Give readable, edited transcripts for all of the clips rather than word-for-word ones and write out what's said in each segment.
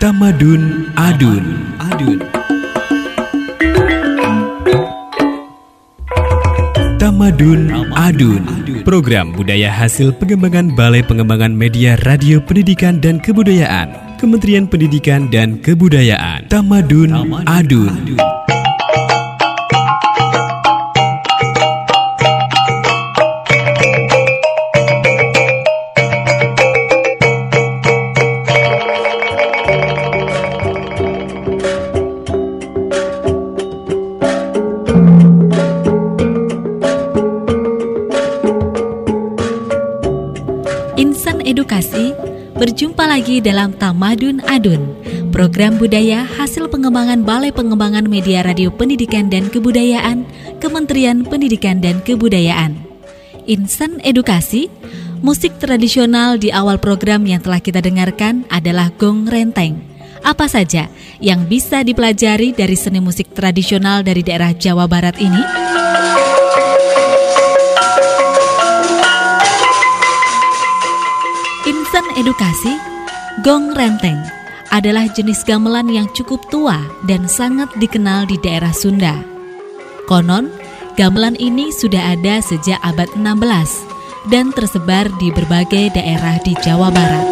Tamadun Adun. Tamadun Adun, program budaya hasil pengembangan Balai Pengembangan Media Radio Pendidikan dan Kebudayaan, Kementerian Pendidikan dan Kebudayaan. Tamadun Adun. Insan Edukasi, berjumpa lagi dalam Tamadun Adun, program budaya hasil pengembangan Balai Pengembangan Media Radio Pendidikan dan Kebudayaan, Kementerian Pendidikan dan Kebudayaan. Insan Edukasi, musik tradisional di awal program yang telah kita dengarkan adalah gong renteng. Apa saja yang bisa dipelajari dari seni musik tradisional dari daerah Jawa Barat ini? Insan Edukasi, gong renteng adalah jenis gamelan yang cukup tua dan sangat dikenal di daerah Sunda. Konon, gamelan ini sudah ada sejak abad 16 dan tersebar di berbagai daerah di Jawa Barat.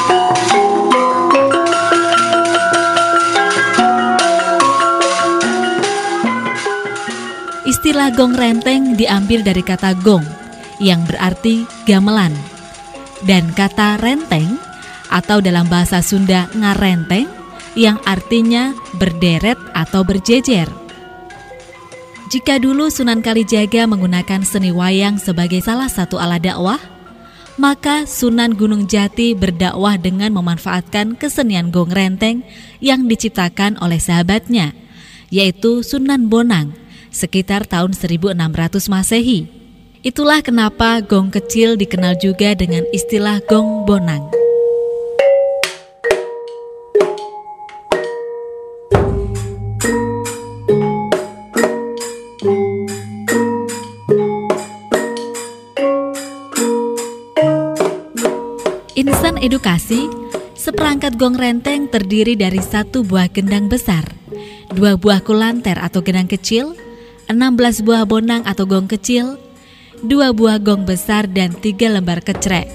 Istilah gong renteng diambil dari kata gong yang berarti gamelan, dan kata renteng atau dalam bahasa Sunda ngarenteng yang artinya berderet atau berjejer. Jika dulu Sunan Kalijaga menggunakan seni wayang sebagai salah satu alat dakwah, maka Sunan Gunung Jati berdakwah dengan memanfaatkan kesenian gong renteng yang diciptakan oleh sahabatnya, yaitu Sunan Bonang, sekitar tahun 1600 Masehi. Itulah kenapa gong kecil dikenal juga dengan istilah gong bonang. Insan Edukasi, seperangkat gong renteng terdiri dari 1 buah gendang besar, 2 buah kulanter atau gendang kecil, 16 buah bonang atau gong kecil, 2 buah gong besar dan 3 lembar kecrek.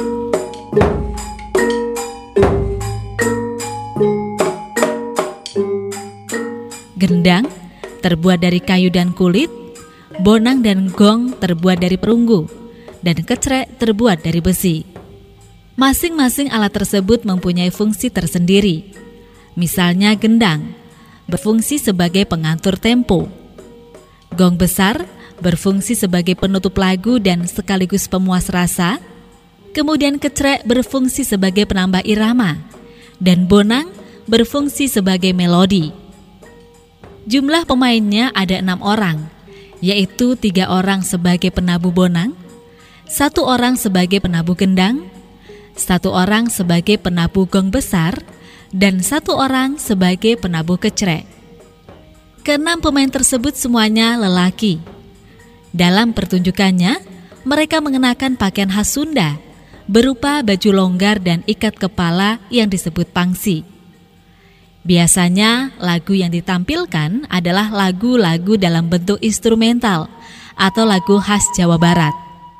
Gendang terbuat dari kayu dan kulit, bonang dan gong terbuat dari perunggu, dan kecrek terbuat dari besi. Masing-masing alat tersebut mempunyai fungsi tersendiri. Misalnya gendang berfungsi sebagai pengatur tempo, gong besar berfungsi sebagai penutup lagu dan sekaligus pemuas rasa, kemudian kecrek berfungsi sebagai penambah irama, dan bonang berfungsi sebagai melodi. Jumlah pemainnya ada 6 orang, yaitu 3 orang sebagai penabuh bonang, 1 orang sebagai penabuh gendang, 1 orang sebagai penabuh gong besar, dan 1 orang sebagai penabuh kecrek. Ke-6 pemain tersebut semuanya lelaki. Dalam pertunjukannya, mereka mengenakan pakaian khas Sunda berupa baju longgar dan ikat kepala yang disebut pangsi. Biasanya lagu yang ditampilkan adalah lagu-lagu dalam bentuk instrumental atau lagu khas Jawa Barat.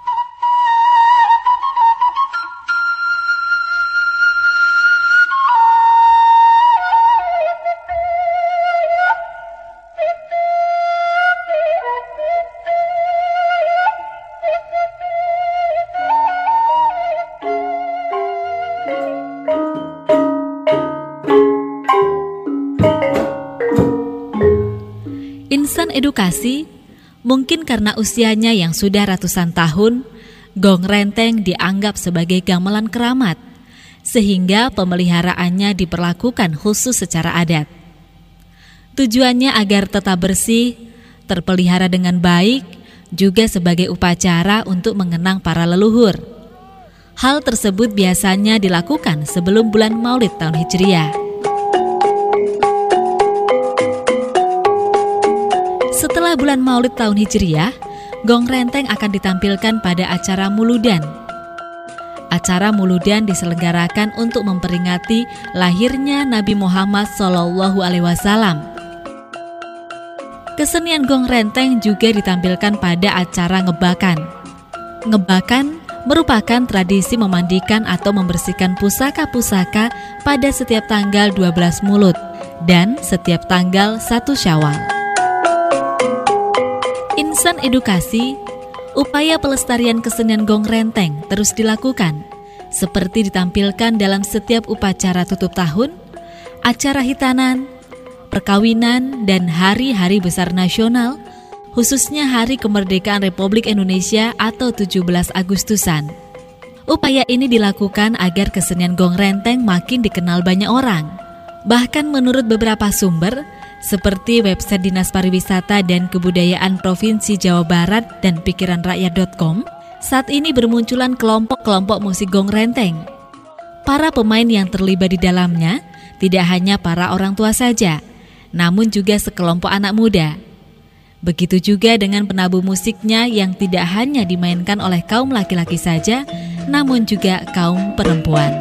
Insan Edukasi, mungkin karena usianya yang sudah ratusan tahun, gong renteng dianggap sebagai gamelan keramat, sehingga pemeliharaannya diperlakukan khusus secara adat. Tujuannya agar tetap bersih, terpelihara dengan baik, juga sebagai upacara untuk mengenang para leluhur. Hal tersebut biasanya dilakukan sebelum bulan Maulid tahun Hijriah. Setelah bulan Maulid tahun Hijriah, gong renteng akan ditampilkan pada acara Muludan. acara Muludan diselenggarakan untuk memperingati lahirnya Nabi Muhammad SAW. Kesenian gong renteng juga ditampilkan pada acara ngebakan. Ngebakan merupakan tradisi memandikan atau membersihkan pusaka-pusaka pada setiap tanggal 12 Mulud dan setiap tanggal 1 Syawal. Insan edukasi, upaya pelestarian kesenian gong renteng terus dilakukan, seperti ditampilkan dalam setiap upacara tutup tahun, acara hitanan, perkawinan, dan hari-hari besar nasional, khususnya Hari Kemerdekaan Republik Indonesia atau 17 Agustusan. Upaya ini dilakukan agar kesenian gong renteng makin dikenal banyak orang. Bahkan menurut beberapa sumber, seperti website Dinas Pariwisata dan Kebudayaan Provinsi Jawa Barat dan pikiranrakyat.com, saat ini bermunculan kelompok-kelompok musik gong renteng. Para pemain yang terlibat di dalamnya tidak hanya para orang tua saja, namun juga sekelompok anak muda. Begitu juga dengan penabuh musiknya yang tidak hanya dimainkan oleh kaum laki-laki saja, namun juga kaum perempuan.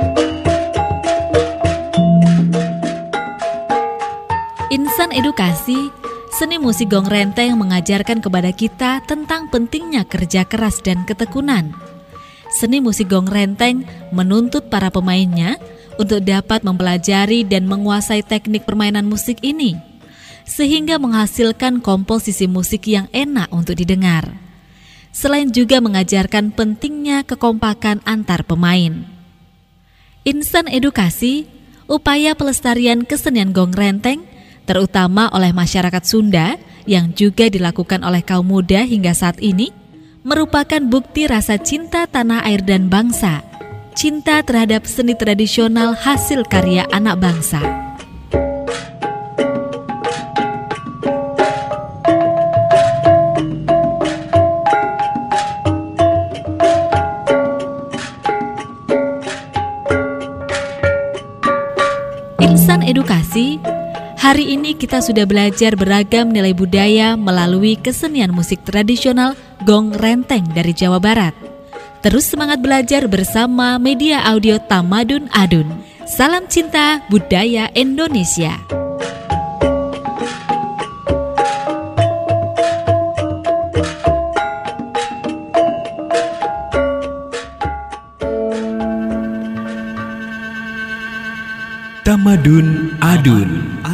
Insan edukasi, seni musik gong renteng mengajarkan kepada kita tentang pentingnya kerja keras dan ketekunan. Seni musik gong renteng menuntut para pemainnya untuk dapat mempelajari dan menguasai teknik permainan musik ini, sehingga menghasilkan komposisi musik yang enak untuk didengar. Selain juga mengajarkan pentingnya kekompakan antar pemain. Insan edukasi, upaya pelestarian kesenian gong renteng, terutama oleh masyarakat Sunda yang juga dilakukan oleh kaum muda hingga saat ini, merupakan bukti rasa cinta tanah air dan bangsa, cinta terhadap seni tradisional hasil karya anak bangsa. Insan edukasi, hari ini kita sudah belajar beragam nilai budaya melalui kesenian musik tradisional gong renteng dari Jawa Barat. Terus semangat belajar bersama media audio Tamadun Adun. Salam cinta budaya Indonesia. Tamadun Adun.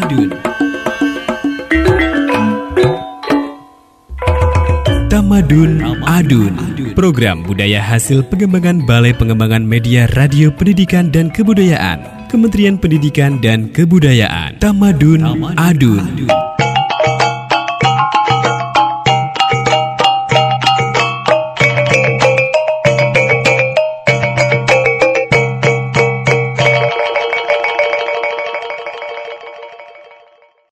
Tamadun Adun, program budaya hasil pengembangan Balai Pengembangan Media Radio Pendidikan dan Kebudayaan, Kementerian Pendidikan dan Kebudayaan. Tamadun Adun.